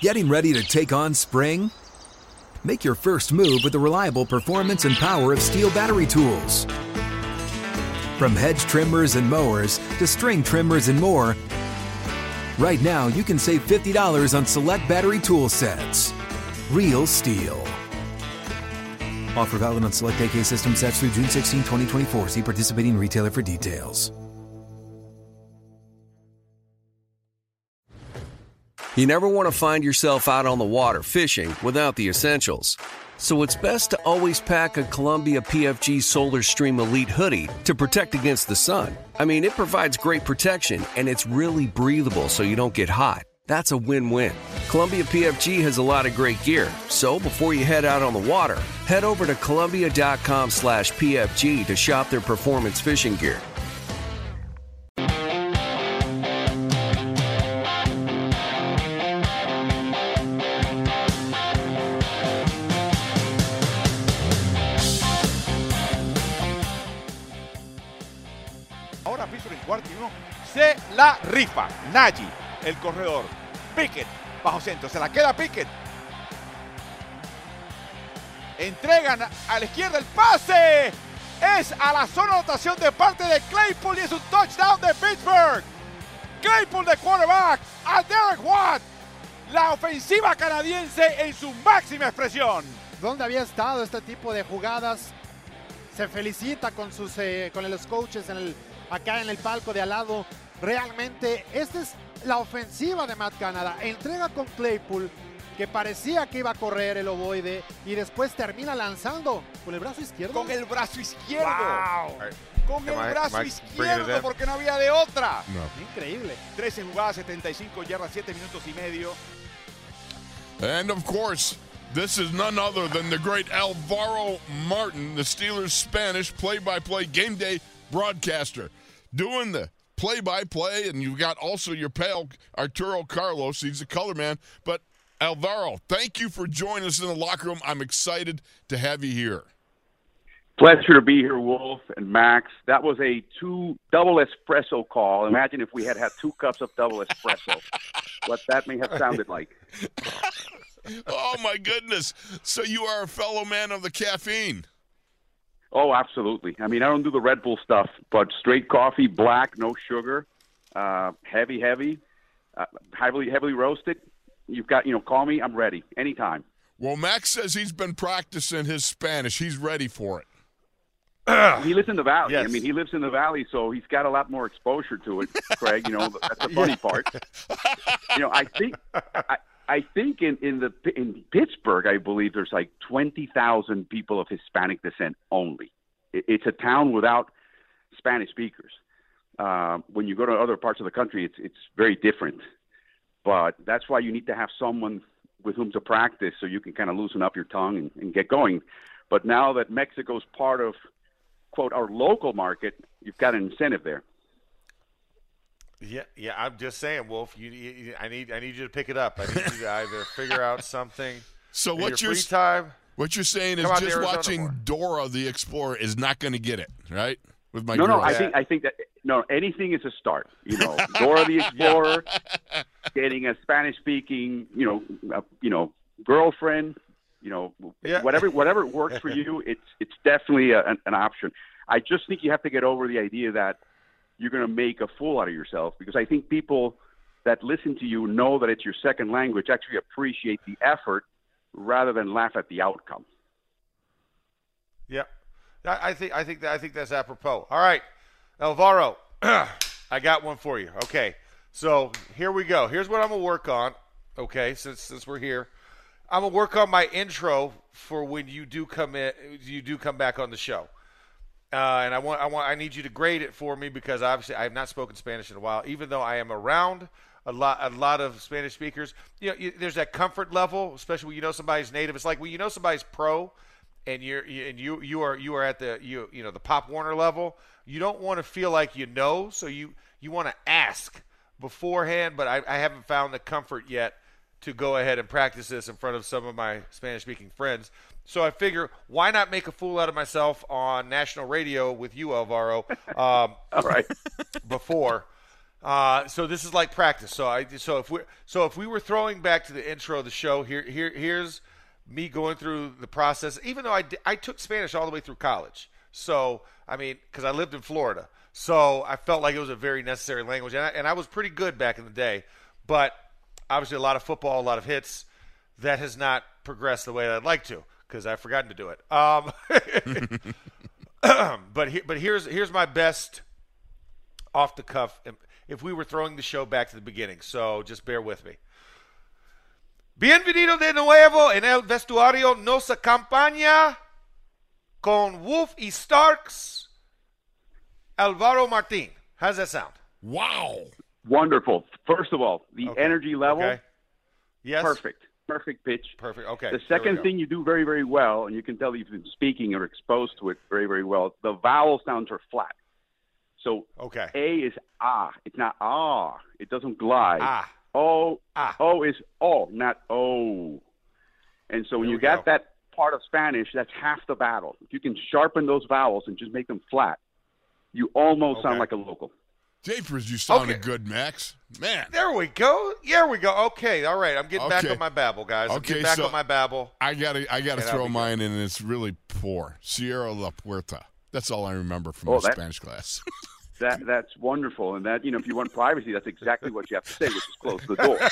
Getting ready to take on spring? Make your first move with the reliable performance and power of Steel battery tools. From hedge trimmers and mowers to string trimmers and more, right now you can save $50 on select battery tool sets. Real Steel. Offer valid on select AK system sets through June 16, 2024. See participating retailer for details. You never want to find yourself out on the water fishing without the essentials. So it's best to always pack a Columbia PFG Solar Stream Elite hoodie to protect against the sun. I mean, it provides great protection and it's really breathable so you don't get hot. That's a win-win. Columbia PFG has a lot of great gear. So before you head out on the water, head over to Columbia.com/PFG to shop their performance fishing gear. Se la rifa. Nagy, el corredor. Pickett, bajo centro. Se la queda Pickett. Entregan a la izquierda el pase. Es a la zona de anotación de parte de Claypool y es un touchdown de Pittsburgh. Claypool de quarterback a Derek Watt. La ofensiva canadiense en su máxima expresión. ¿Dónde había estado este tipo de jugadas? Se felicita con los coaches acá en el palco de al lado. Realmente, esta es la ofensiva de Matt Canada. Entrega con Claypool, que parecía que iba a correr el ovoide, y después termina lanzando con el brazo izquierdo. Con el brazo izquierdo. ¡Wow! Con el brazo izquierdo, porque no había de otra. No. Increíble. 13 jugadas, 75 yardas, 7 minutos y medio. And of course, this is none other than the great Alvaro Martin, the Steelers' Spanish play-by-play game day broadcaster, doing the play-by-play, and you've got also your pal, Arturo Carlos. He's the color man. But, Alvaro, thank you for joining us in the locker room. I'm excited to have you here. Pleasure to be here, Wolf and Max. That was a double espresso call. Imagine if we had 2 cups of double espresso, what that may have sounded like. Oh, my goodness. So you are a fellow man of the caffeine. Oh, absolutely. I mean, I don't do the Red Bull stuff, but straight coffee, black, no sugar, heavy, heavily roasted. You've got, call me. I'm ready anytime. Well, Max says he's been practicing his Spanish. He's ready for it. He lives in the Valley. Yes. I mean, he lives in the Valley, so he's got a lot more exposure to it, Craig. That's the funny part. I think in Pittsburgh, I believe there's like 20,000 people of Hispanic descent only. It's a town without Spanish speakers. When you go to other parts of the country, it's very different. But that's why you need to have someone with whom to practice so you can kind of loosen up your tongue and get going. But now that Mexico's part of, quote, our local market, you've got an incentive there. Yeah. I'm just saying, Wolf. I need you to pick it up. I need you to either figure out something. So in your free time. What you're saying is just watching Dora the Explorer is not going to get it, right? With my no, girls. I think that anything is a start. Dora the Explorer, getting a Spanish-speaking, girlfriend, whatever works for you. It's definitely an option. I just think you have to get over the idea that you're going to make a fool out of yourself, because I think people that listen to you know that it's your second language, actually appreciate the effort rather than laugh at the outcome. Yeah, I think that's apropos. All right, Alvaro, I got one for you. Okay, so here we go. Here's what I'm gonna work on. Okay, since we're here, I'm gonna work on my intro for when you do come back on the show. And I need you to grade it for me, because obviously I have not spoken Spanish in a while, even though I am around a lot of Spanish speakers. There's that comfort level, especially when you know somebody's native. It's like when you know somebody's pro, and you are at the the Pop Warner level. You don't want to feel like so you want to ask beforehand. But I haven't found the comfort yet to go ahead and practice this in front of some of my Spanish-speaking friends. So I figure, why not make a fool out of myself on national radio with you, Alvaro? All right. Before. So this is like practice. So if we were throwing back to the intro of the show, here's me going through the process. Even though I took Spanish all the way through college. So I mean, because I lived in Florida, so I felt like it was a very necessary language, and I was pretty good back in the day. But obviously, a lot of football, a lot of hits. That has not progressed the way that I'd like to because I've forgotten to do it. But here's my best off the cuff. If we were throwing the show back to the beginning, so just bear with me. Bienvenido de nuevo en el vestuario. Nos acompaña con Wolf y Starks, Alvaro Martin. How's that sound? Wow. Wonderful. First of all, the energy level, yes, perfect pitch. Perfect. Okay. The second thing you do very, very well, and you can tell you've been speaking or exposed to it very, very well, the vowel sounds are flat. So A is ah. It's not ah. It doesn't glide. Ah. O is O, not O. And so when you got that part of Spanish, that's half the battle. If you can sharpen those vowels and just make them flat, you almost sound like a local. Japers, you sounded good, Max. Man. There we go. Okay. All right. I'm getting back on my babble, guys. I'm getting back on my babble. I gotta throw mine in, and it's really poor. Sierra La Puerta. That's all I remember from my Spanish class. That's wonderful. And that, if you want privacy, that's exactly what you have to say, which is close the door.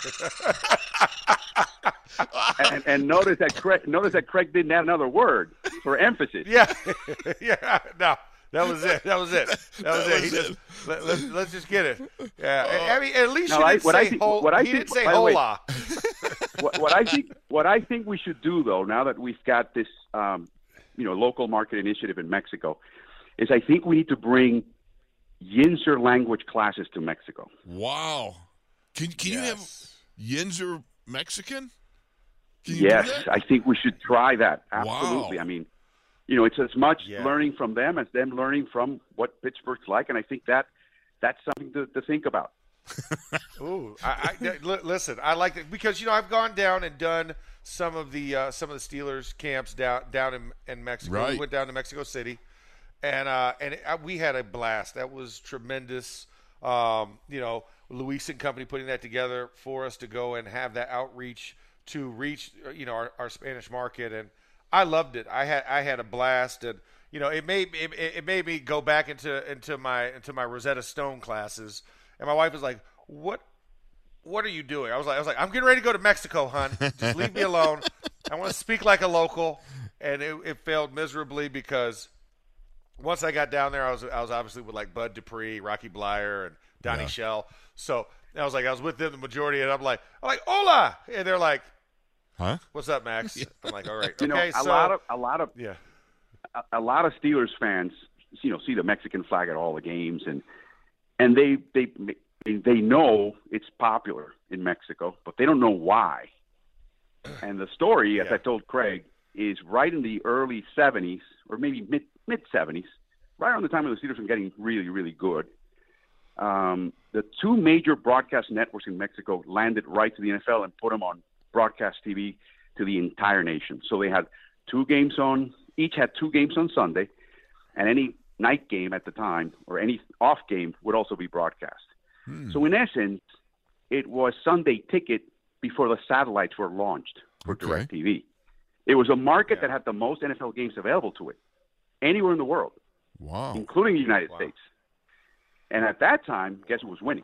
and notice that Craig didn't add another word for emphasis. Yeah. No. That was it. Let's just get it. Yeah. I mean, at least he didn't say hola. What I think we should do, though, now that we've got this, local market initiative in Mexico, is I think we need to bring Yinzer language classes to Mexico. Wow. Can you have Yinzer Mexican? Yes, I think we should try that. Absolutely. Wow. I mean, it's as much learning from them as them learning from what Pittsburgh's like, and I think that's something to think about. Ooh, listen, I like it because I've gone down and done some of the Steelers camps down in Mexico. Right. We went down to Mexico City, and we had a blast. That was tremendous. Luis and company putting that together for us to go and have that outreach to reach our Spanish market, and I loved it. I had a blast, and it made me go back into my Rosetta Stone classes. And my wife was like, "What are you doing?" I was like, "I'm getting ready to go to Mexico, hon. Just leave me alone. I want to speak like a local." And it failed miserably because once I got down there, I was obviously with like Bud Dupree, Rocky Blyer, and Donnie Shell. So I was with them the majority, and I'm like, "Hola," and they're like, "Huh? What's up, Max?" I'm like, "All right, a lot of Steelers fans, see the Mexican flag at all the games, and they know it's popular in Mexico, but they don't know why. And the story, as I told Craig, is right in the early 70s or maybe mid 70s, right around the time of the Steelers were getting really, really good. The two major broadcast networks in Mexico landed right to the NFL and put them on broadcast TV to the entire nation. So they had each had two games on Sunday, and any night game at the time or any off game would also be broadcast. So in essence, it was Sunday Ticket before the satellites were launched for DirecTV. It was a market that had the most NFL games available to it anywhere in the world, including the United States. And at that time, guess who was winning?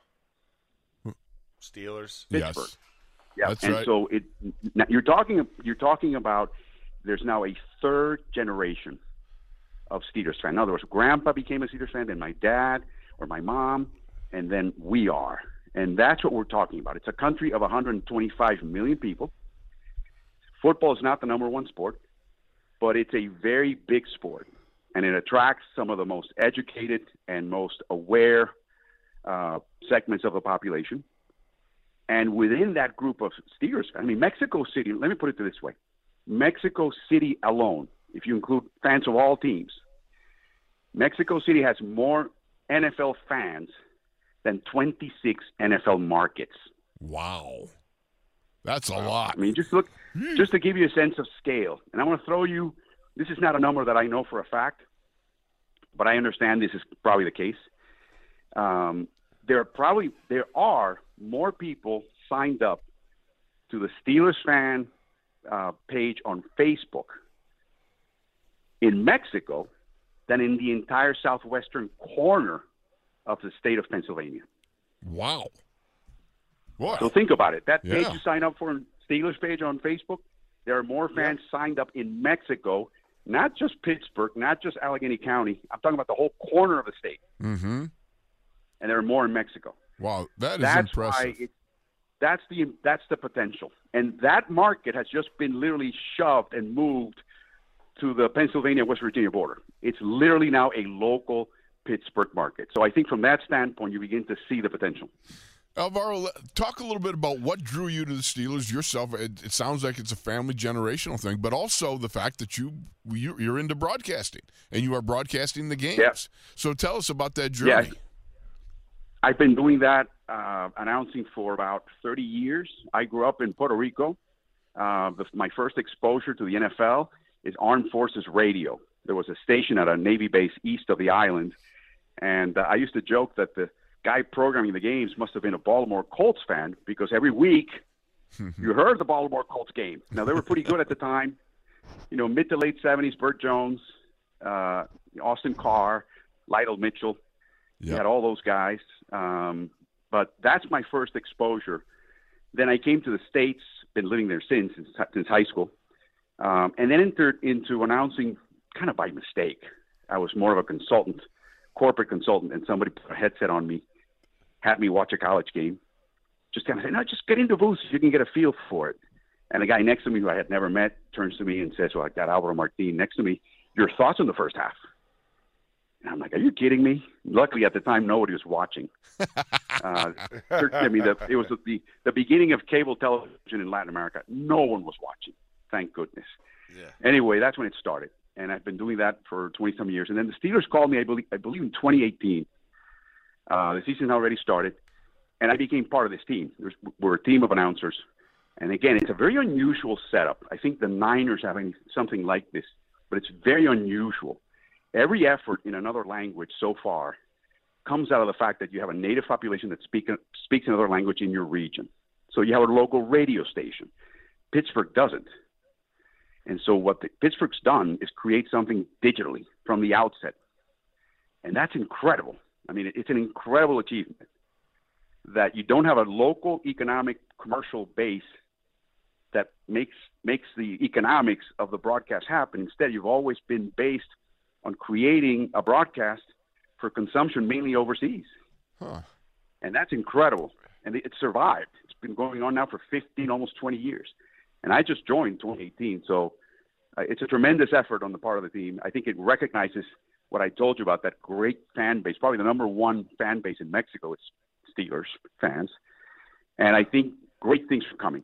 Steelers. Pittsburgh. Yes. Yeah, that's and right. So you're talking about there's now a third generation of Steelers fan. In other words, Grandpa became a Steelers fan, then my dad or my mom, and then we are. And that's what we're talking about. It's a country of 125 million people. Football is not the number one sport, but it's a very big sport, and it attracts some of the most educated and most aware segments of the population. And within that group of Steelers, Mexico City, let me put it this way. Mexico City alone, if you include fans of all teams, Mexico City has more NFL fans than 26 NFL markets. Wow. That's a lot. Just to give you a sense of scale. And I want to throw you, this is not a number that I know for a fact, but I understand this is probably the case. there are more people signed up to the Steelers fan page on Facebook in Mexico than in the entire southwestern corner of the state of Pennsylvania. Wow. What? So think about it. That page Yeah. you sign up for, Steelers page on Facebook, there are more fans signed up in Mexico, not just Pittsburgh, not just Allegheny County. I'm talking about the whole corner of the state. Mm-hmm. And there are more in Mexico. Wow, that's Why impressive. that's the potential. And that market has just been literally shoved and moved to the Pennsylvania-West Virginia border. It's literally now a local Pittsburgh market. So I think from that standpoint, you begin to see the potential. Alvaro, talk a little bit about what drew you to the Steelers yourself. It sounds like it's a family generational thing, but also the fact that you're into broadcasting and you are broadcasting the games. Yeah. So tell us about that journey. Yeah. I've been doing that, announcing for about 30 years. I grew up in Puerto Rico. My first exposure to the NFL is Armed Forces Radio. There was a station at a Navy base east of the island, and I used to joke that the guy programming the games must have been a Baltimore Colts fan because every week you heard the Baltimore Colts game. Now, they were pretty good at the time. Mid to late 70s, Burt Jones, Austin Carr, Lydell Mitchell. You had all those guys. But that's my first exposure. Then I came to the States, been living there since high school, and then entered into announcing kind of by mistake. I was more of a consultant, corporate consultant, and somebody put a headset on me, had me watch a college game, just kind of say, no, just get into booths. You can get a feel for it. And the guy next to me who I had never met turns to me and says, well, I got Alvaro Martin next to me. Your thoughts on the first half? And I'm like, are you kidding me? Luckily, at the time, nobody was watching. It was the beginning of cable television in Latin America. No one was watching, thank goodness. Yeah. Anyway, that's when it started. And I've been doing that for 20-some years. And then the Steelers called me, I believe in 2018. The season already started, and I became part of this team. We're a team of announcers. And again, it's a very unusual setup. I think the Niners having something like this, but it's very unusual. Every effort in another language so far comes out of the fact that you have a native population that speaks another language in your region. So you have a local radio station. Pittsburgh doesn't. And so what Pittsburgh's done is create something digitally from the outset. And that's incredible. I mean, it's an incredible achievement that you don't have a local economic commercial base that makes the economics of the broadcast happen. Instead, you've always been based on creating a broadcast for consumption mainly overseas. Huh. And that's incredible. And it survived. It's been going on now for 15, almost 20 years. And I just joined 2018. So it's a tremendous effort on the part of the team. I think it recognizes what I told you about, that great fan base, probably the number one fan base in Mexico. It's Steelers fans. And I think great things are coming.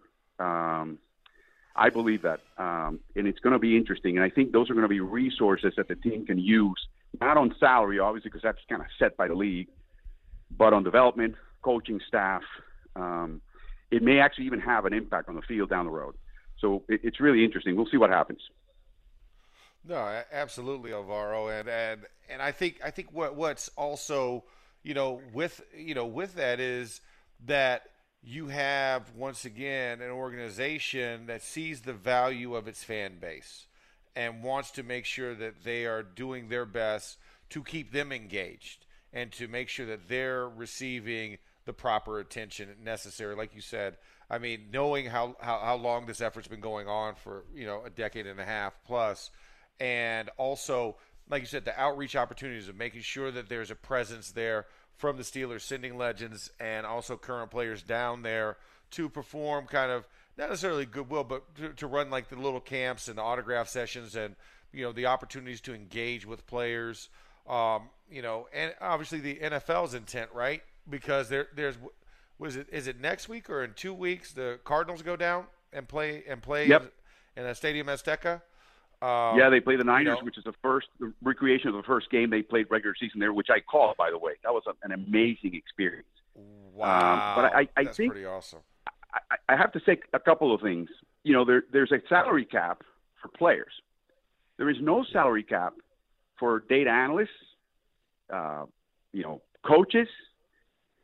I believe that, and it's going to be interesting. And I think those are going to be resources that the team can use, not on salary, obviously, because that's kind of set by the league, but on development, coaching staff. It may actually even have an impact on the field down the road. So it's really interesting. We'll see what happens. No, absolutely, Alvaro, and I think what's also with that is that you have, once again, an organization that sees the value of its fan base and wants to make sure that they are doing their best to keep them engaged and to make sure that they're receiving the proper attention necessary. Like you said, I mean, knowing how long this effort's been going on for, a decade and a half plus, and also, like you said, the outreach opportunities of making sure that there's a presence there from the Steelers, sending legends and also current players down there to perform kind of, not necessarily goodwill, but to run like the little camps and the autograph sessions and, the opportunities to engage with players, and obviously the NFL's intent, right? Because is it next week or in 2 weeks the Cardinals go down and play Yep. in a Stadium Azteca? Yeah, they play the Niners, which is the recreation of the first game they played regular season there, which I called, by the way. That was an amazing experience. Wow, but I that's think pretty awesome. I have to say a couple of things. There's a salary cap for players. There is no salary cap for data analysts, coaches,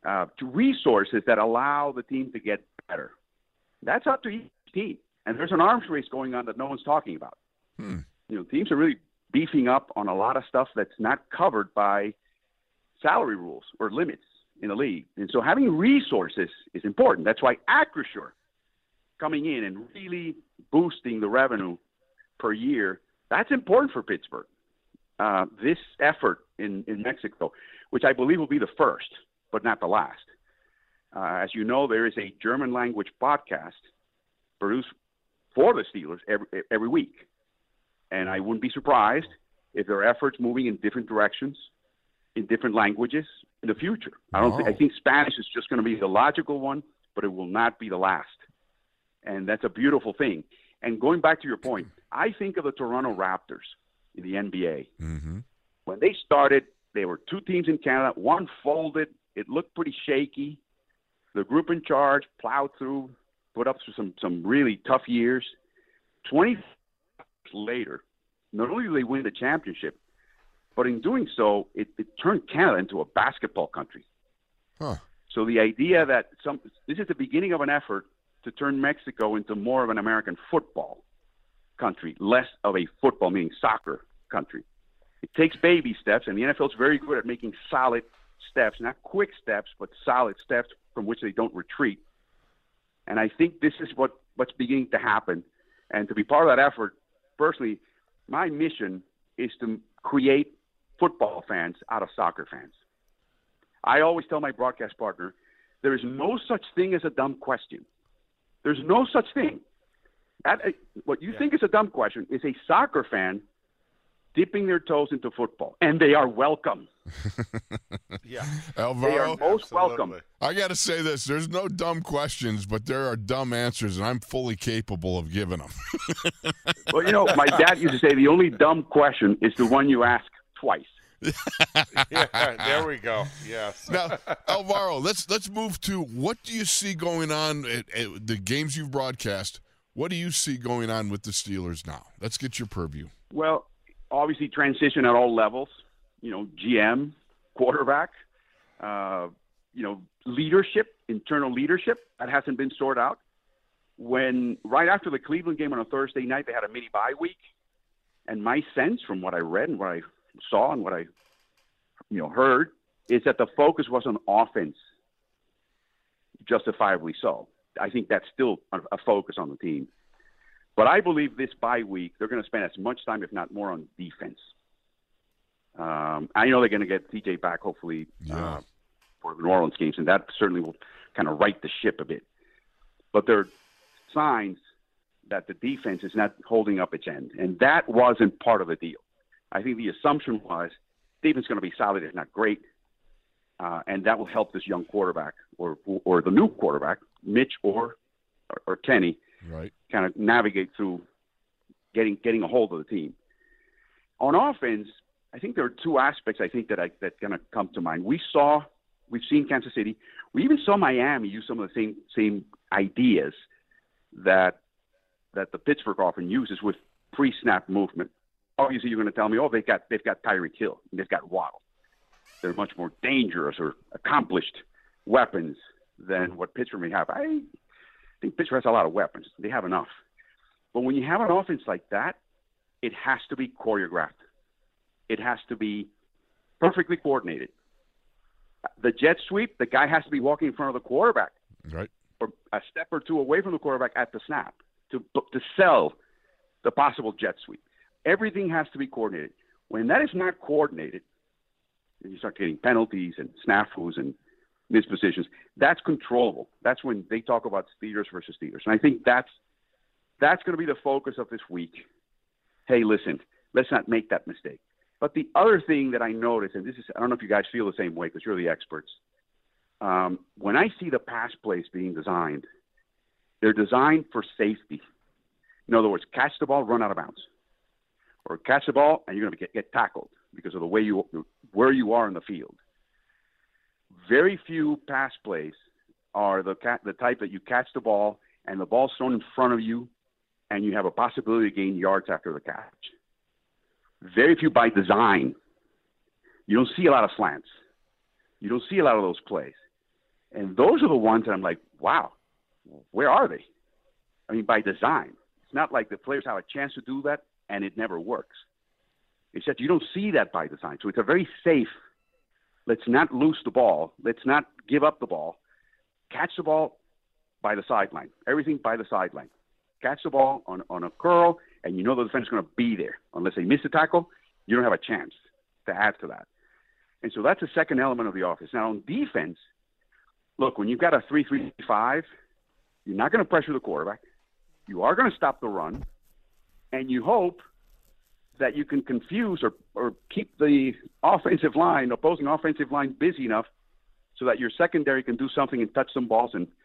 to resources that allow the team to get better. That's up to each team. And there's an arms race going on that no one's talking about. Teams are really beefing up on a lot of stuff that's not covered by salary rules or limits in the league. And so having resources is important. That's why Acrisure coming in and really boosting the revenue per year, that's important for Pittsburgh. This effort in Mexico, which I believe will be the first, but not the last. As you know, there is a German language podcast produced for the Steelers every week. And I wouldn't be surprised if there are efforts moving in different directions, in different languages in the future. I think Spanish is just going to be the logical one, but it will not be the last. And that's a beautiful thing. And going back to your point, I think of the Toronto Raptors in the NBA. Mm-hmm. When they started, there were two teams in Canada. One folded. It looked pretty shaky. The group in charge plowed through, put up some really tough years. 20 years later, not only did they win the championship, but in doing so, it turned Canada into a basketball country. Huh. So the idea that this is the beginning of an effort to turn Mexico into more of an American football country, less of a football, meaning soccer country. It takes baby steps, and the NFL is very good at making solid steps, not quick steps, but solid steps from which they don't retreat. And I think this is what's beginning to happen. And to be part of that effort, personally, my mission is to create football fans out of soccer fans. I always tell my broadcast partner, there is no such thing as a dumb question. There's no such thing. What you think is a dumb question is a soccer fan dipping their toes into football, and they are welcome. Yeah, Alvaro, they are most welcome. I got to say this: there's no dumb questions, but there are dumb answers, and I'm fully capable of giving them. Well, my dad used to say the only dumb question is the one you ask twice. Yeah, there we go. Yes. Now, Alvaro, let's move to what do you see going on at the games you've broadcast? What do you see going on with the Steelers now? Let's get your purview. Well, obviously transition at all levels. GM, quarterback, leadership, internal leadership that hasn't been sorted out. When right after the Cleveland game on a Thursday night, they had a mini bye week, and my sense from what I read and what I saw and what I heard is that the focus was on offense, justifiably so. I think that's still a focus on the team. But I believe this bye week, they're going to spend as much time, if not more, on defense. I know they're going to get TJ back, hopefully, for the New Orleans games, and that certainly will kind of right the ship a bit. But there are signs that the defense is not holding up its end, and that wasn't part of the deal. I think the assumption was defense is going to be solid, if not great, and that will help this young quarterback or the new quarterback, Mitch or Kenny, right, kind of navigate through getting a hold of the team. On offense, I think there are two aspects I think that going to come to mind. We've seen Kansas City. We even saw Miami use some of the same ideas that the Pittsburgh offense uses with pre-snap movement. Obviously, you're going to tell me, they've got Tyreek Hill and they've got Waddle. They're much more dangerous or accomplished weapons than what Pittsburgh may have. I think Pittsburgh has a lot of weapons. They have enough. But when you have an offense like that, it has to be choreographed. It has to be perfectly coordinated. The jet sweep, the guy has to be walking in front of the quarterback, right, or a step or two away from the quarterback at the snap to sell the possible jet sweep. Everything has to be coordinated. When that is not coordinated, and you start getting penalties and snafus and mispositions, that's controllable. That's when they talk about Steelers versus Steelers. And I think that's going to be the focus of this week. Hey, listen, let's not make that mistake. But the other thing that I noticed, and I don't know if you guys feel the same way because you're the experts, when I see the pass plays being designed, they're designed for safety. In other words, catch the ball, run out of bounds. Or catch the ball, and you're going to get tackled because of the way where you are in the field. Very few pass plays are the type that you catch the ball, and the ball's thrown in front of you, and you have a possibility to gain yards after the catch. Very few by design. You don't see a lot of slants. You don't see a lot of those plays. And those are the ones that I'm like, wow, where are they? I mean, by design. It's not like the players have a chance to do that and it never works. It's that you don't see that by design. So it's a very safe, let's not lose the ball. Let's not give up the ball. Catch the ball by the sideline. Everything by the sideline. Catch the ball on a curl, and you know the defender's going to be there. Unless they miss the tackle, you don't have a chance to add to that. And so that's the second element of the offense. Now, on defense, look, when you've got a 3-3-5, you're not going to pressure the quarterback. You are going to stop the run, and you hope that you can confuse or keep the opposing offensive line busy enough so that your secondary can do something and touch some balls and,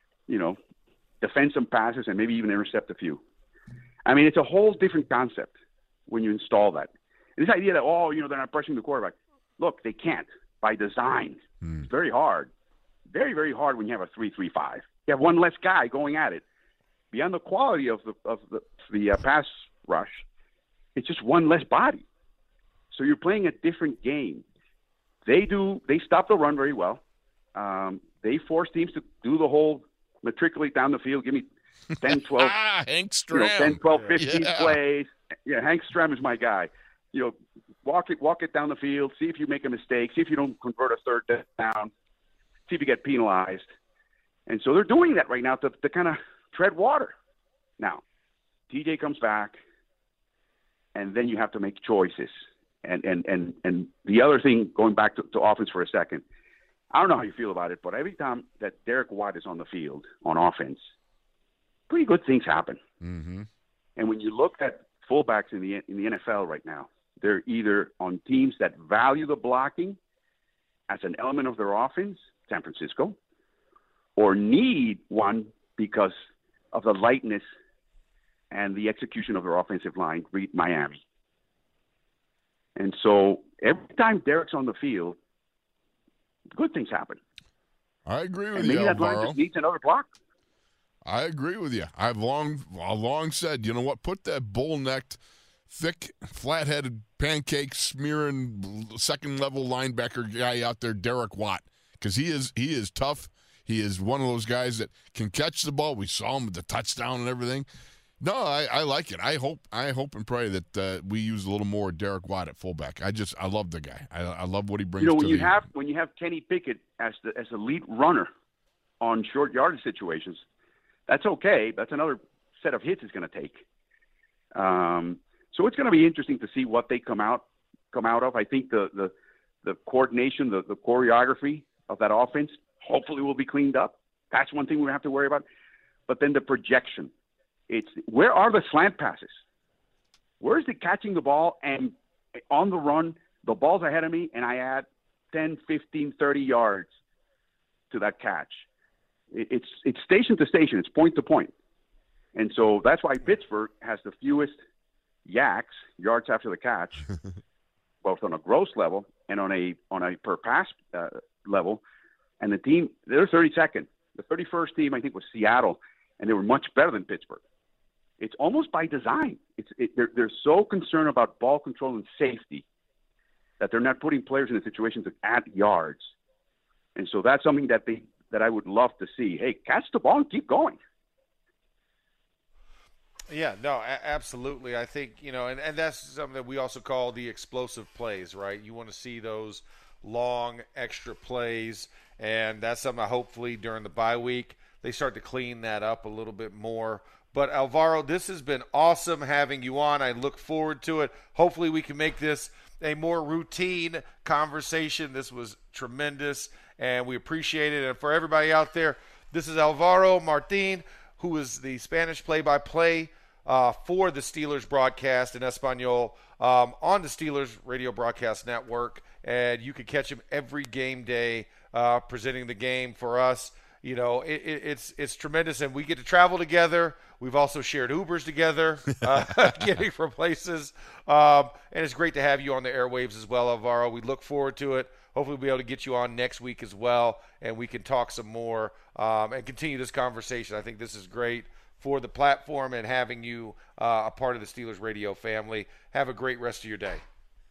defend some passes and maybe even intercept a few. I mean, it's a whole different concept when you install that. And this idea that, they're not pressuring the quarterback. Look, they can't by design. It's very hard. Very, very hard when you have a 3-3-5. You have one less guy going at it. Beyond the quality of the pass rush, it's just one less body. So you're playing a different game. They stop the run very well. They force teams to do the whole matriculate down the field. Give me 10, 12, Hank Stram. 10, 12, 15 plays. Yeah, Hank Stram is my guy. Walk it down the field. See if you make a mistake. See if you don't convert a third down. See if you get penalized. And so they're doing that right now to kind of tread water. Now, TJ comes back, and then you have to make choices. And the other thing, going back to offense for a second, I don't know how you feel about it, but every time that Derek Watt is on the field on offense, pretty good things happen. Mm-hmm. And when you look at fullbacks in the NFL right now, they're either on teams that value the blocking as an element of their offense, San Francisco, or need one because of the lightness and the execution of their offensive line, read Miami. And so every time Derek's on the field, good things happen. I agree with and you, maybe that line Alvaro. just needs another block. I agree with you. I've long said, you know what? Put that bull-necked, thick, flat-headed, pancake-smearing, second-level linebacker guy out there, Derek Watt, because he is tough. He is one of those guys that can catch the ball. We saw him with the touchdown and everything. No, I like it. I hope and pray that we use a little more Derek Watt at fullback. I love the guy. I love what he brings. When you have Kenny Pickett as the lead runner on short yardage situations, that's okay. That's another set of hits it's going to take. So it's going to be interesting to see what they come out of. I think the coordination, the choreography of that offense hopefully will be cleaned up. That's one thing we have to worry about. But then the projection. It's where are the slant passes? Where's the catching the ball and on the run, the ball's ahead of me, and I add 10, 15, 30 yards to that catch? It's station to station. It's point to point. And so that's why Pittsburgh has the fewest yards after the catch, both on a gross level and on a per pass level. And the team, they're 32nd. The 31st team, I think, was Seattle, and they were much better than Pittsburgh. It's almost by design. They're so concerned about ball control and safety that they're not putting players in a situation to add yards. And so that's something that I would love to see. Hey, catch the ball and keep going. Yeah, no, absolutely. I think, and that's something that we also call the explosive plays, right? You want to see those long extra plays, and that's something hopefully during the bye week they start to clean that up a little bit more. But Alvaro, this has been awesome having you on. I look forward to it. Hopefully we can make this a more routine conversation. This was tremendous, and we appreciate it. And for everybody out there, this is Alvaro Martin, who is the Spanish play-by-play for the Steelers broadcast in Espanol on the Steelers Radio Broadcast Network. And you can catch him every game day presenting the game for us. It's tremendous, and we get to travel together. We've also shared Ubers together, getting from places. And it's great to have you on the airwaves as well, Alvaro. We look forward to it. Hopefully we'll be able to get you on next week as well, and we can talk some more and continue this conversation. I think this is great for the platform and having you a part of the Steelers Radio family. Have a great rest of your day.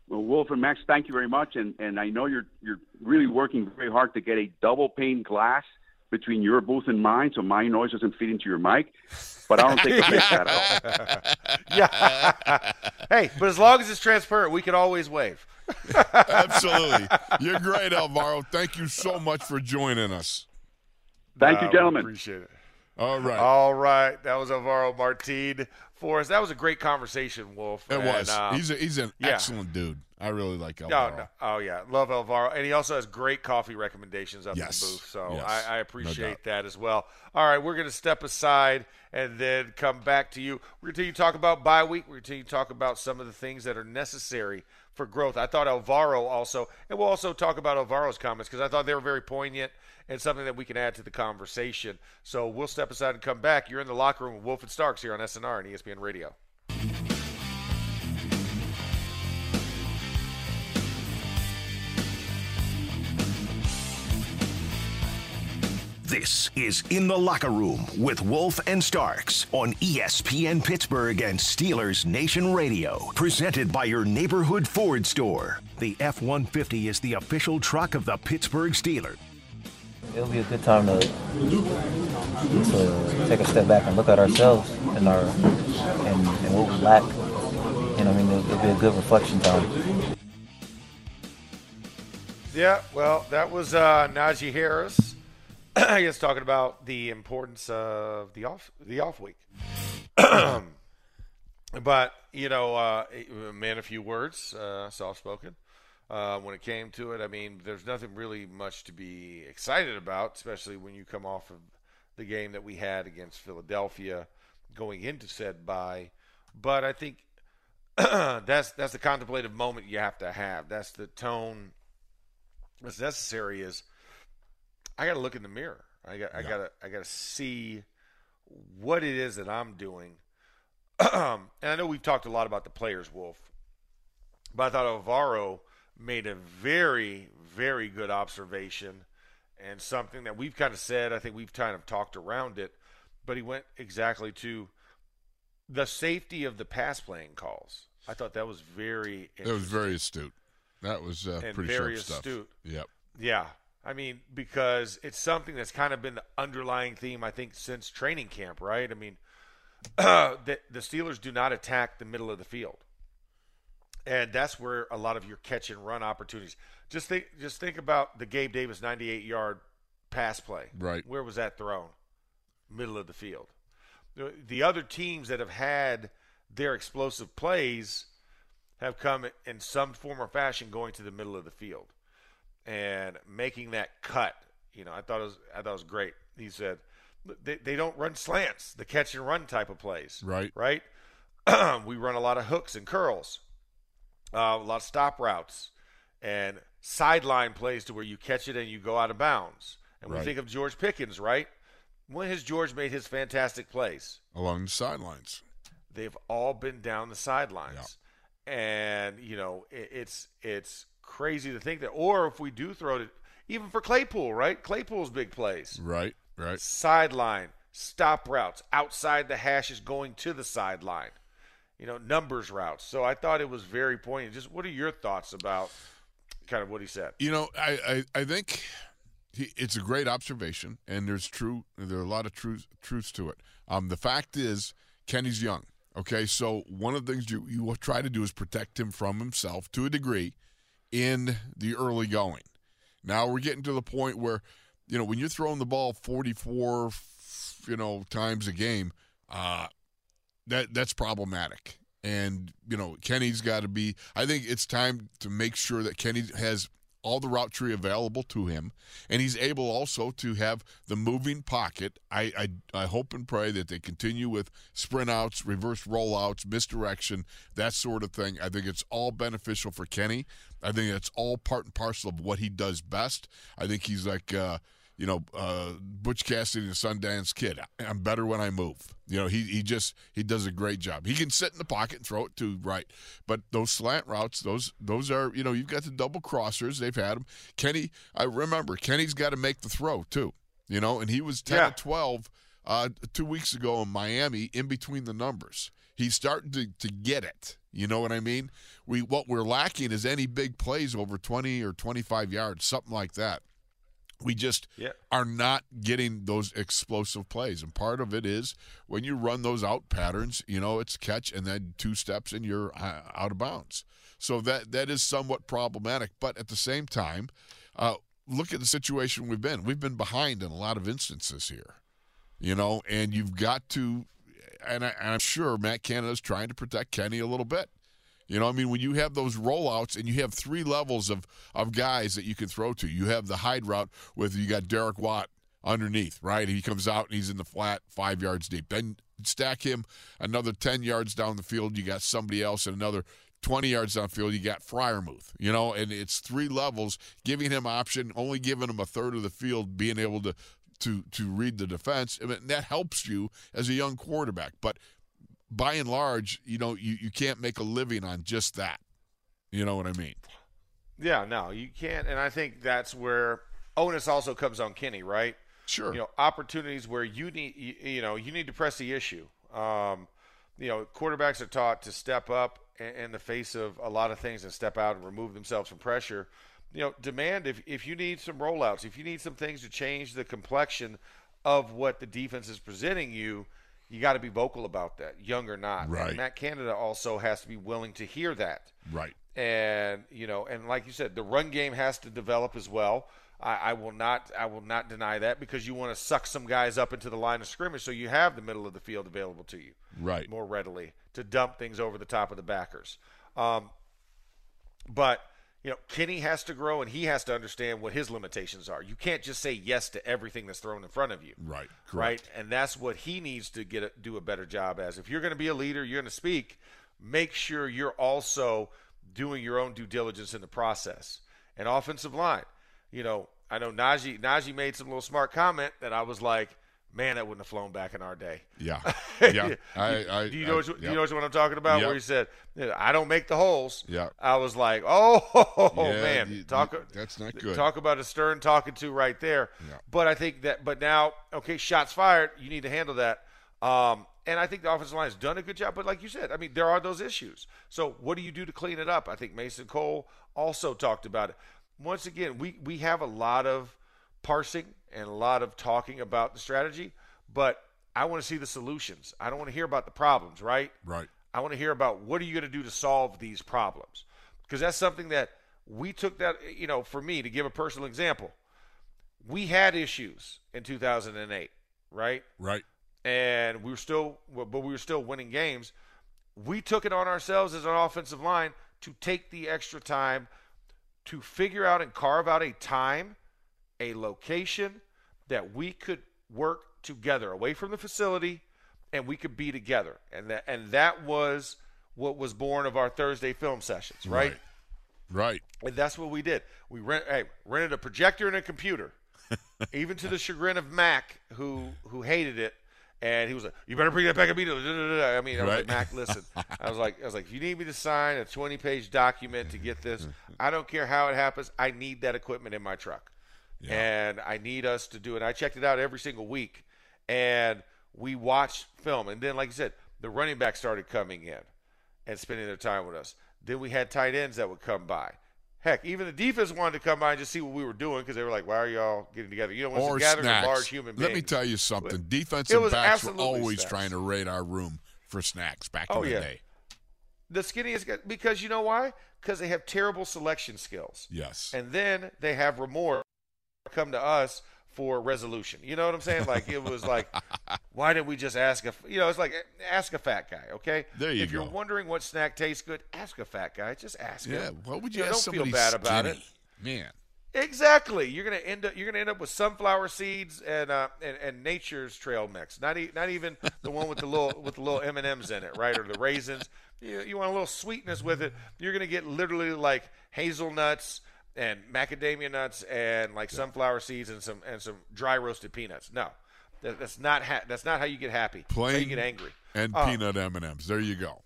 Well, Wolf and Max, thank you very much, and I know you're really working very hard to get a double pane glass between your booth and mine, so my noise doesn't feed into your mic. But I don't think we'll make that at all. Yeah. Hey, but as long as it's transparent, we can always wave. Absolutely. You're great, Alvaro. Thank you so much for joining us. Thank you, gentlemen. Appreciate it. All right. All right. That was Alvaro Martin for us. That was a great conversation, Wolf. It was. He's an excellent dude. I really like Alvaro. Oh, yeah. Love Alvaro. And he also has great coffee recommendations up in the booth. So I appreciate that as well. All right. We're going to step aside and then come back to you. We're going to continue to talk about bye week. We're going to continue to talk about some of the things that are necessary for growth. I thought Alvaro also, and we'll also talk about Alvaro's comments because I thought they were very poignant and something that we can add to the conversation. So we'll step aside and come back. You're in the locker room with Wolf and Starks here on SNR and ESPN Radio. This is In the Locker Room with Wolf and Starks on ESPN Pittsburgh and Steelers Nation Radio. Presented by your neighborhood Ford store. The F-150 is the official truck of the Pittsburgh Steelers. It'll be a good time to take a step back and look at ourselves and what we lack. You know, I mean, it'll be a good reflection time. Yeah, well, that was Najee Harris. I guess talking about the importance of the off week. But, you know, man, a few words, soft-spoken. When it came to it, I mean, there's nothing really much to be excited about, especially when you come off of the game that we had against Philadelphia going into said bye. But I think that's the contemplative moment you have to have. That's the tone that's necessary is I got to look in the mirror. I got to see what it is that I'm doing. And I know we've talked a lot about the players, Wolf, but I thought Alvaro made a very, very good observation and something that we've kind of said. I think we've kind of talked around it, but he went exactly to the safety of the pass playing calls. I thought that was very interesting. That was very astute. That was pretty very sharp stuff. Astute. Yep. Yeah. I mean, because it's something that's kind of been the underlying theme, I think, since training camp, right? I mean, the Steelers do not attack the middle of the field. And that's where a lot of your catch and run opportunities. Just think about the Gabe Davis 98-yard pass play. Right. Where was that thrown? Middle of the field. The other teams that have had their explosive plays have come in some form or fashion going to the middle of the field and making that cut. You know, I thought it was great. He said they don't run slants, the catch and run type of plays. Right. Right. We run a lot of hooks and curls, a lot of stop routes, and sideline plays to where you catch it and you go out of bounds. And we think of George Pickens, right? When has George made his fantastic plays? Along the sidelines. They've all been down the sidelines. Yeah. And, you know, it's crazy to think that. Or if we do throw it, even for Claypool, right? Claypool's big plays. Right. Sideline, stop routes, outside the hashes going to the sideline. You know, numbers routes. So I thought it was very poignant. Just what are your thoughts about kind of what he said? You know, I think it's a great observation, and there are a lot of truths to it. The fact is, Kenny's young. Okay, so one of the things you will try to do is protect him from himself to a degree in the early going. Now we're getting to the point where, you know, when you're throwing the ball 44, times a game, that's problematic. And, you know, Kenny's got to be – I think it's time to make sure that Kenny has all the route tree available to him, and he's able also to have the moving pocket. I hope and pray that they continue with sprint outs, reverse rollouts, misdirection, that sort of thing. I think it's all beneficial for Kenny. I think it's all part and parcel of what he does best. I think he's like Butch Cassidy and the Sundance Kid. I'm better when I move. You know, he does a great job. He can sit in the pocket and throw it to right. But those slant routes, those are, you know, you've got the double crossers. They've had them. Kenny, I remember, Kenny's got to make the throw too. You know, and he was 10 to 12 2 weeks ago in Miami in between the numbers. He's starting to get it. You know what I mean? What we're lacking is any big plays over 20 or 25 yards, something like that. We just are not getting those explosive plays. And part of it is when you run those out patterns, it's catch and then 2 steps and you're out of bounds. So that is somewhat problematic. But at the same time, look at the situation we've been. We've been behind in a lot of instances here, and you've got to – and I'm sure Matt Canada's trying to protect Kenny a little bit. When you have those rollouts and you have 3 levels of guys that you can throw to, you have the hide route with you got Derek Watt underneath, right? He comes out and he's in the flat 5 yards deep. Then stack him another 10 yards down the field. You got somebody else, and another 20 yards downfield, you got Freiermuth, and it's 3 levels, giving him option, only giving him a third of the field, being able to read the defense. That helps you as a young quarterback. But by and large, you can't make a living on just that. You know what I mean? Yeah, no, you can't. And I think that's where onus also comes on Kenny, right? Sure. Opportunities where you need to press the issue. Quarterbacks are taught to step up in the face of a lot of things and step out and remove themselves from pressure. Demand if you need some rollouts, if you need some things to change the complexion of what the defense is presenting you, you got to be vocal about that, young or not. Right. And Matt Canada also has to be willing to hear that. Right. And and like you said, the run game has to develop as well. I will not deny that, because you want to suck some guys up into the line of scrimmage so you have the middle of the field available to you right more readily to dump things over the top of the backers. But Kenny has to grow, and he has to understand what his limitations are. You can't just say yes to everything that's thrown in front of you. Right. Correct. Right. And that's what he needs to do a better job as. If you're going to be a leader, you're going to speak, make sure you're also doing your own due diligence in the process. And offensive line, I know Najee made some little smart comment that I was like, man, that wouldn't have flown back in our day. Yeah. Yeah. Do you know what I'm talking about? Yep. Where he said, I don't make the holes. Yeah. I was like, man, that's not good. Talk about a stern talking to right there. Yeah. But I think but now, okay, shots fired, you need to handle that. And I think the offensive line has done a good job. But like you said, there are those issues. So what do you do to clean it up? I think Mason Cole also talked about it. Once again, we have a lot of parsing and a lot of talking about the strategy, but I want to see the solutions. I don't want to hear about the problems, right? Right. I want to hear about what are you going to do to solve these problems, because that's something that we took that, for me, to give a personal example, we had issues in 2008, right? Right. And we were still winning games. We took it on ourselves as an offensive line to take the extra time to figure out and carve out a time, a location that we could work together away from the facility, and we could be together. And that was what was born of our Thursday film sessions, right? Right. And that's what we did. We rented a projector and a computer, even to the chagrin of Mac, who hated it. And he was like, "You better bring that back immediately." I was like, "Mac, listen." I was like, "If you need me to sign a 20-page document to get this, I don't care how it happens. I need that equipment in my truck, and I need us to do it." I checked it out every single week, and we watched film. And then, like you said, the running backs started coming in and spending their time with us. Then we had tight ends that would come by. Heck, even the defense wanted to come by and just see what we were doing, because they were like, "Why are y'all getting together?" It's a gathering of large human beings. Let me tell you something. Defensive backs were always trying to raid our room for snacks back in the day. The skinniest guys, because you know why? Because they have terrible selection skills. Yes. And then they have remorse come to us for resolution. You know what I'm saying? Like, it was like, why didn't we just ask it's like, ask a fat guy, okay? There you go. If you're wondering what snack tastes good, ask a fat guy. Just ask him. Yeah, what would you ask don't somebody feel bad about skinny? it. Man. Exactly. You're gonna end up with sunflower seeds and Nature's Trail mix. Not even the one with the little M&Ms in it, right? Or the raisins. You want a little sweetness with it. You're gonna get literally like hazelnuts and macadamia nuts and like sunflower seeds and some dry roasted peanuts. No, that's not how you get happy. Plain that's how you get angry. And peanut M&Ms. There you go.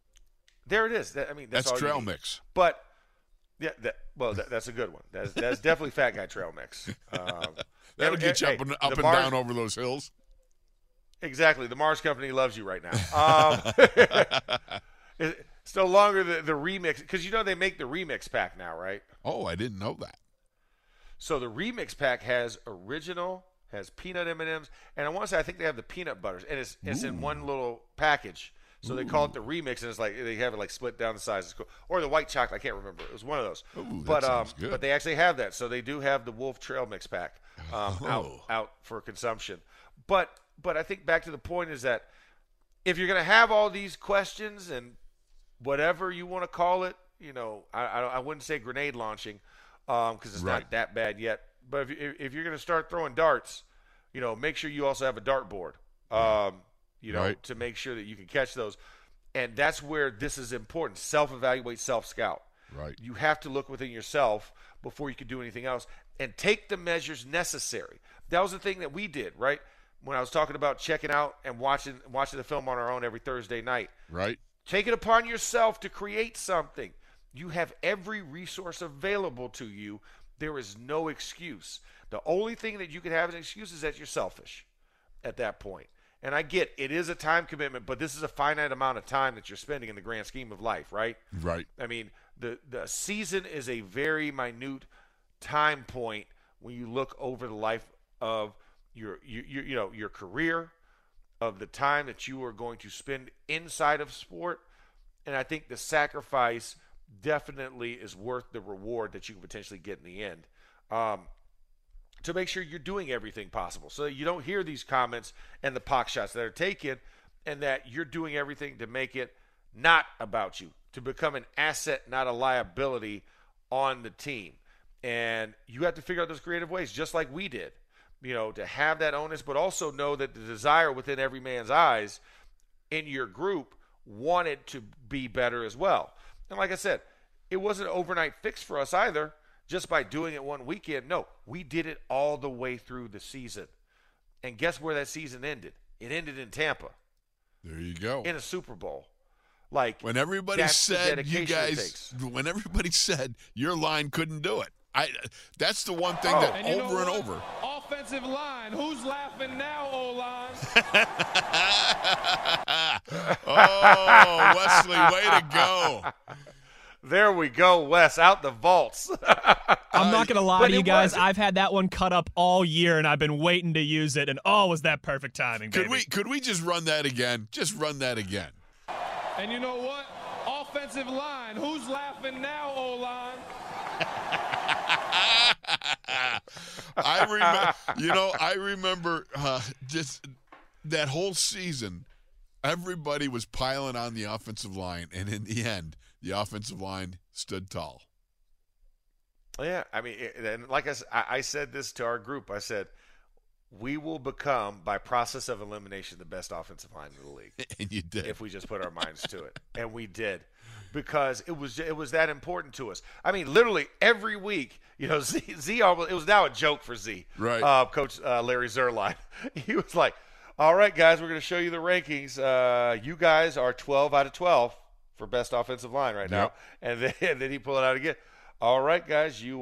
There it is. That's all trail you mix. But yeah, that's a good one. That's definitely fat guy trail mix. That'll get you up and down over those hills. Exactly. The Mars Company loves you right now. It's no longer the remix, because they make the remix pack now, right? Oh, I didn't know that. So the remix pack has original, has peanut M&Ms, and I want to say I think they have the peanut butters, and it's in one little package. So they call it the remix, and it's like they have it like split down the size. It's cool. Or the white chocolate, I can't remember. It was one of those. Ooh, but that sounds good. But they actually have that. So they do have the Wolf Trail Mix pack out for consumption. But I think back to the point is that if you're going to have all these questions and whatever you want to call it, I wouldn't say grenade launching because it's not that bad yet. But if you're going to start throwing darts, make sure you also have a dart board. To make sure that you can catch those. And that's where this is important. Self-evaluate, self-scout. Right. You have to look within yourself before you can do anything else and take the measures necessary. That was the thing that we did, right? When I was talking about checking out and watching the film on our own every Thursday night. Right. Take it upon yourself to create something. You have every resource available to you. There is no excuse. The only thing that you can have as an excuse is that you're selfish at that point. And I get it is a time commitment, but this is a finite amount of time that you're spending in the grand scheme of life, right? Right. I mean, the season is a very minute time point when you look over the life of your career, of the time that you are going to spend inside of sport. And I think the sacrifice definitely is worth the reward that you can potentially get in the end. To make sure you're doing everything possible so that you don't hear these comments and the pock shots that are taken, and that you're doing everything to make it not about you, to become an asset, not a liability on the team. And you have to figure out those creative ways, just like we did, to have that onus, but also know that the desire within every man's eyes in your group wanted to be better as well. And like I said, it wasn't an overnight fix for us either. Just by doing it one weekend. No, we did it all the way through the season. And guess where that season ended? It ended in Tampa. There you go. In a Super Bowl. Like, when everybody said when everybody said your line couldn't do it. That's the one thing that and over and over. Offensive line. Who's laughing now, O-line? Oh, Wesley, way to go. There we go, Wes, out the vaults. I'm not going to lie to you guys. I've had that one cut up all year, and I've been waiting to use it, and was that perfect timing, baby. Could we just run that again? Just run that again. And you know what? Offensive line. Who's laughing now, O-line? I remember just that whole season, everybody was piling on the offensive line, and in the end, the offensive line stood tall. Yeah, I mean, and like I said this to our group. I said, we will become, by process of elimination, the best offensive line in the league. And you did. If we just put our minds to it. And we did. Because it was that important to us. I mean, literally every week, Z almost, it was now a joke for Z. Right. Coach Larry Zerline. He was like, all right, guys, we're going to show you the rankings. You guys are 12 out of 12. For best offensive line right now. And then he pulled it out again. All right, guys, you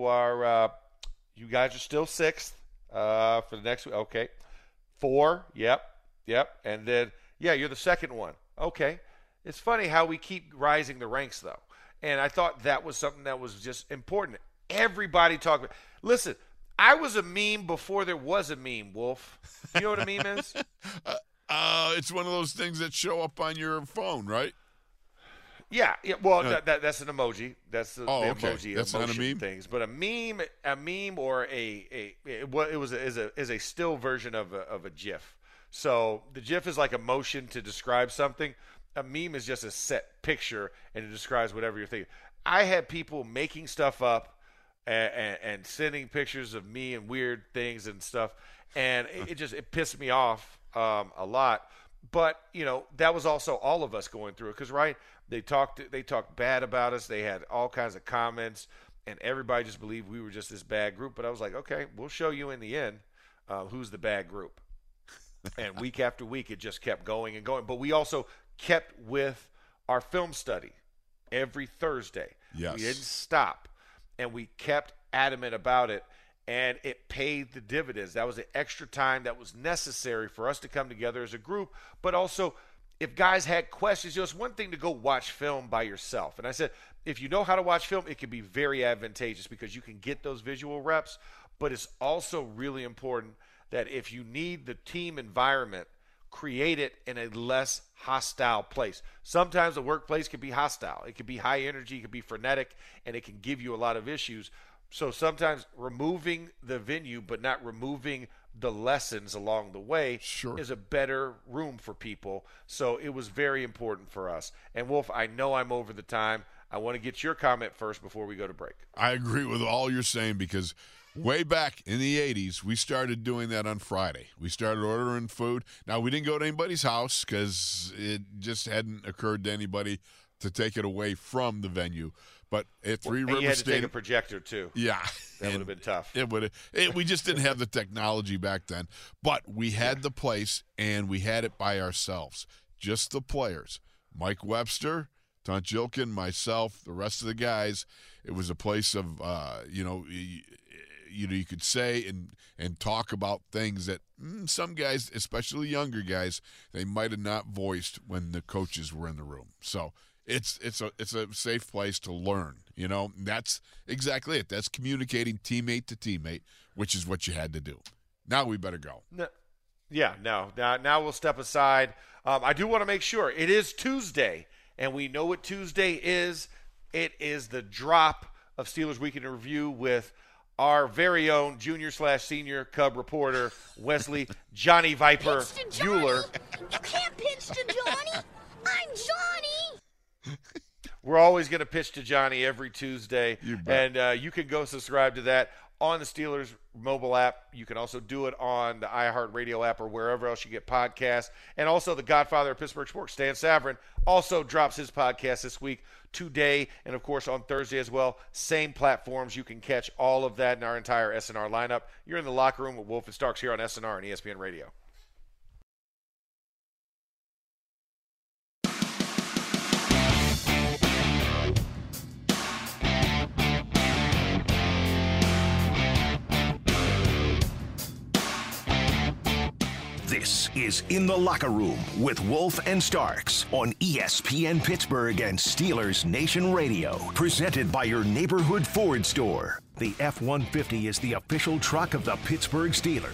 guys are still 6th for the next week. Okay. 4, yep. And then, you're the second one. Okay. It's funny how we keep rising the ranks, though. And I thought that was something that was just important. Everybody talked about. Listen, I was a meme before there was a meme, Wolf. You know what a meme is? It's one of those things that show up on your phone, right? Yeah. Well, that's an emoji. That's the emoji. That's not a meme. Things, but a meme, or it was a still version of a GIF. So the GIF is like a motion to describe something. A meme is just a set picture, and it describes whatever you're thinking. I had people making stuff up and sending pictures of me and weird things and stuff, and it pissed me off a lot. But that was also all of us going through it, because they talked bad about us. They had all kinds of comments, and everybody just believed we were just this bad group. But I was like, okay, we'll show you in the end who's the bad group. And week after week, it just kept going and going. But we also kept with our film study every Thursday. Yes. We didn't stop, and we kept adamant about it, and it paid the dividends. That was the extra time that was necessary for us to come together as a group, but also if guys had questions, it's one thing to go watch film by yourself. And I said, if you know how to watch film, it can be very advantageous because you can get those visual reps. But it's also really important that if you need the team environment, create it in a less hostile place. Sometimes the workplace can be hostile. It can be high energy, it can be frenetic, and it can give you a lot of issues. So sometimes removing the venue but not removing the lessons along the way is a better room for people. So it was very important for us. And Wolf, I know I'm over the time. I want to get your comment first before we go to break. I agree with all you're saying because way back in the 80s, we started doing that on Friday. We started ordering food. Now, we didn't go to anybody's house because it just hadn't occurred to anybody to take it away from the venue. But at Three Rivers Stadium, you had to take a projector too. Yeah, that would have been tough. It would. We just didn't have the technology back then. But we had the place, and we had it by ourselves, just the players. Mike Webster, Ton Jilkin, myself, the rest of the guys. It was a place of, you could say and talk about things that some guys, especially younger guys, they might have not voiced when the coaches were in the room. So it's a safe place to learn. That's exactly it. That's communicating teammate to teammate, which is what you had to do. Now we better go. Now we'll step aside. I do want to make sure it is Tuesday, and we know what Tuesday is. It is the drop of Steelers Weekend in Review with our very own junior/senior Cub reporter, Wesley Johnny Viper Bueller. You can't pitch to Johnny. I'm Johnny. We're always going to pitch to Johnny every Tuesday. And you can go subscribe to that on the Steelers mobile app. You can also do it on the iHeartRadio app or wherever else you get podcasts. And also the Godfather of Pittsburgh Sports, Stan Savran, also drops his podcast this week, today, and of course on Thursday as well. Same platforms. You can catch all of that in our entire SNR lineup. You're in the locker room with Wolf and Starks here on SNR and ESPN Radio. This is In the Locker Room with Wolf and Starks on ESPN Pittsburgh and Steelers Nation Radio. Presented by your neighborhood Ford store. The F-150 is the official truck of the Pittsburgh Steelers.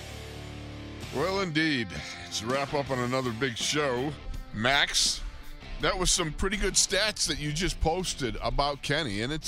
Well, indeed. Let's wrap up on another big show. Max, that was some pretty good stats that you just posted about Kenny, and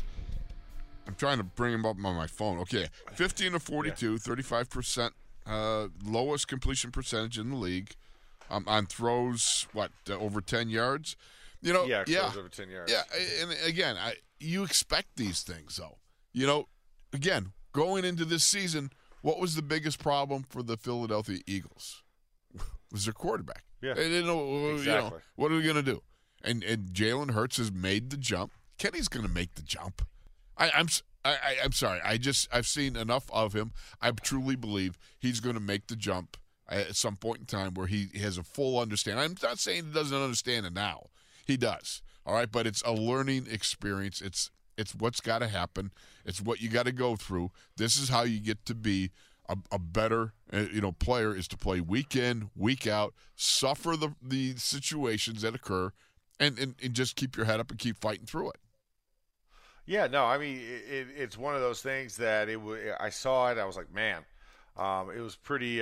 I'm trying to bring him up on my phone. Okay, 15 of 42, 35%. Lowest completion percentage in the league on throws, over 10 yards? Throws over 10 yards. Yeah, and again, you expect these things, though. Again, going into this season, what was the biggest problem for the Philadelphia Eagles? Was their quarterback. Yeah. They didn't know, exactly. What are we going to do? And Jalen Hurts has made the jump. Kenny's going to make the jump. I'm sorry. I've seen enough of him. I truly believe he's going to make the jump at some point in time where he has a full understanding. I'm not saying he doesn't understand it now. He does. All right, but it's a learning experience. It's what's got to happen. It's what you got to go through. This is how you get to be a better player, is to play week in, week out, suffer the situations that occur, and just keep your head up and keep fighting through it. Yeah, no, I mean, it's one of those things that I saw it, I was like, man, it was pretty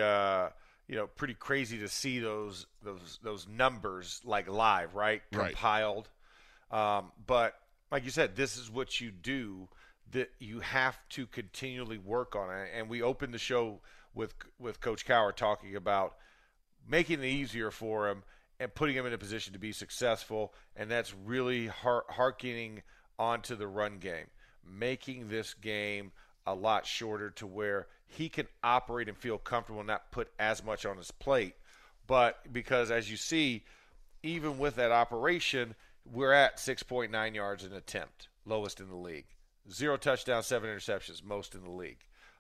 crazy to see those numbers like live, right? Compiled. But like you said, this is what you do, that you have to continually work on it. And we opened the show with Coach Cowher talking about making it easier for him and putting him in a position to be successful. And that's really hearkening onto the run game, making this game a lot shorter to where he can operate and feel comfortable and not put as much on his plate. But because, as you see, even with that operation, we're at 6.9 yards an attempt, lowest in the league. 0 touchdowns, 7 interceptions, most in the league.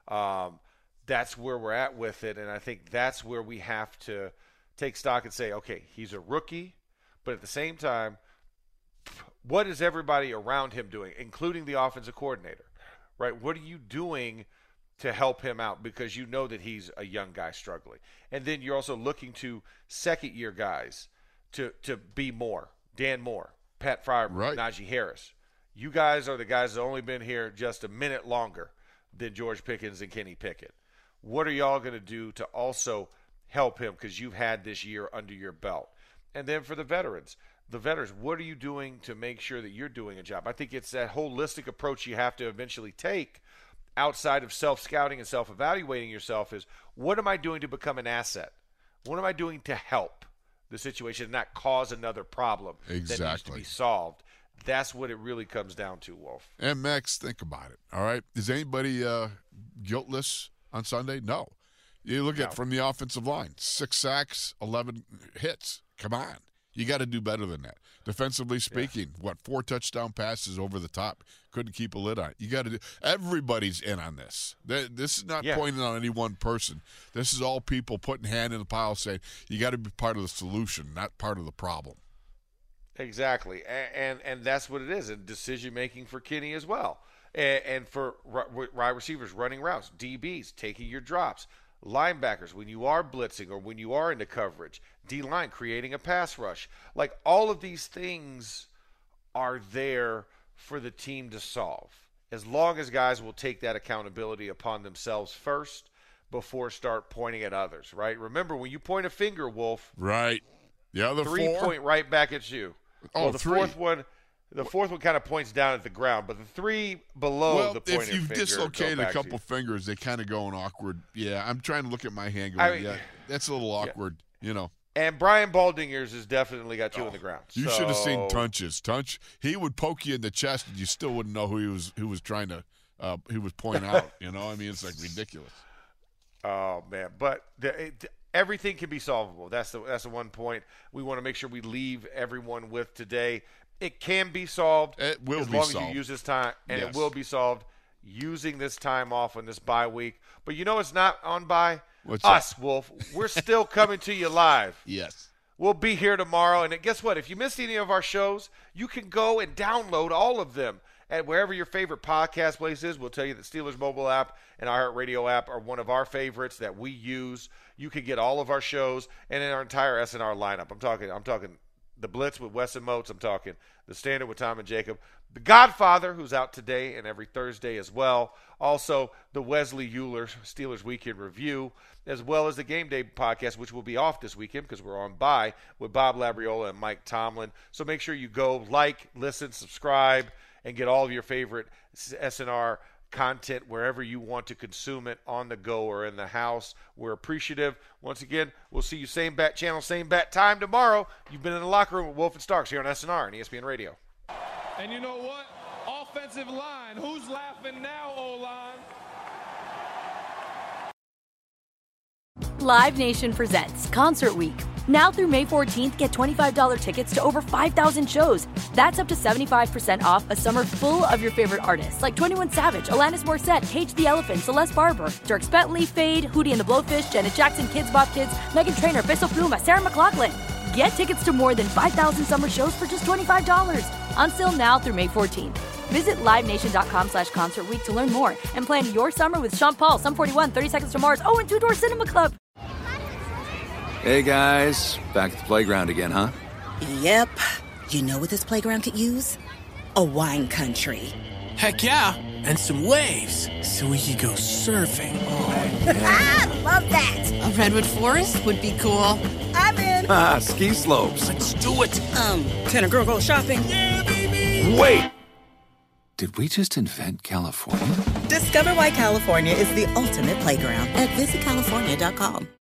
That's where we're at with it, and I think that's where we have to take stock and say, okay, he's a rookie, but at the same time, what is everybody around him doing, including the offensive coordinator, right? What are you doing to help him out? Because you know that he's a young guy struggling. And then you're also looking to second-year guys to be more. Dan Moore, Pat Fryermuth, right. Najee Harris. You guys are the guys that have only been here just a minute longer than George Pickens and Kenny Pickett. What are y'all going to do to also help him, because you've had this year under your belt? And then for the veterans, what are you doing to make sure that you're doing a job? I think it's that holistic approach you have to eventually take outside of self-scouting and self-evaluating yourself is, what am I doing to become an asset? What am I doing to help the situation and not cause another problem that needs to be solved? That's what it really comes down to, Wolf. And Max, think about it, all right? Is anybody guiltless on Sunday? No. You look at from the offensive line, 6 sacks, 11 hits. Come on. You got to do better than that. Defensively speaking, 4 touchdown passes over the top. Couldn't keep a lid on it. You got to do. Everybody's in on this. This is not pointing on any one person. This is all people putting hand in the pile saying you got to be part of the solution, not part of the problem. Exactly, and that's what it is. And decision making for Kenny as well, and for wide receivers running routes, DBs taking your drops, linebackers when you are blitzing or when you are into coverage, D-line creating a pass rush. Like, all of these things are there for the team to solve, as long as guys will take that accountability upon themselves first before start pointing at others, right? Remember, when you point a finger, Wolf, right, the other 3 point right back at you. Oh, well, the 3. fourth one kind of points down at the ground, but the 3 below the pointer finger. If you've dislocated a couple fingers, they kind of go in awkward. Yeah, I'm trying to look at my hand going, that's a little awkward, you know. And Brian Baldinger's has definitely got you in the ground. You should have seen Tunch's. Tunch, he would poke you in the chest, and you still wouldn't know who he was trying to he was pointing out. You know, I mean, it's like ridiculous. Oh man, but everything can be solvable. That's the one point we want to make sure we leave everyone with today. It can be solved. It will as be long solved. as you use this time, and Yes. it will be solved using this time off on this bye week. But you know it's not on bye? What's us, that? Wolf. We're still coming to you live. Yes. We'll be here tomorrow. And guess what? If you missed any of our shows, you can go and download all of them at wherever your favorite podcast place is. We'll tell you that Steelers mobile app and iHeartRadio app are one of our favorites that we use. You can get all of our shows and our entire SNR lineup. I'm talking the Blitz with Wes and Moats. I'm talking the Standard with Tom and Jacob. The Godfather, who's out today and every Thursday as well. Also, the Wesley Euler Steelers Weekend Review, as well as the Game Day podcast, which will be off this weekend because we're on bye with Bob Labriola and Mike Tomlin. So make sure you go like, listen, subscribe, and get all of your favorite SNR content wherever you want to consume it, on the go or in the house. We're appreciative. Once again, we'll see you same bat channel, same bat time tomorrow. You've been in the locker room with Wolf and Starks here on SNR and ESPN Radio. And you know what? Offensive line. Who's laughing now, O-line? Live Nation presents Concert Week. Now through May 14th, get $25 tickets to over 5,000 shows. That's up to 75% off a summer full of your favorite artists like 21 Savage, Alanis Morissette, Cage the Elephant, Celeste Barber, Dierks Bentley, Fade, Hootie and the Blowfish, Janet Jackson, Kidz Bop Kids, Meghan Trainor, Bissell Pluma, Sarah McLachlan. Get tickets to more than 5,000 summer shows for just $25. Until now through May 14th. Visit LiveNation.com/Concert Week to learn more and plan your summer with Sean Paul, Sum 41, 30 Seconds to Mars, and Two Door Cinema Club. Hey guys, back at the playground again, huh? Yep. You know what this playground could use? A wine country. Heck yeah, and some waves so we could go surfing. Oh, I love that. A redwood forest would be cool. I'm in. Ski slopes. Let's do it. Can a girl go shopping? Yeah, baby. Wait! Did we just invent California? Discover why California is the ultimate playground at visitcalifornia.com.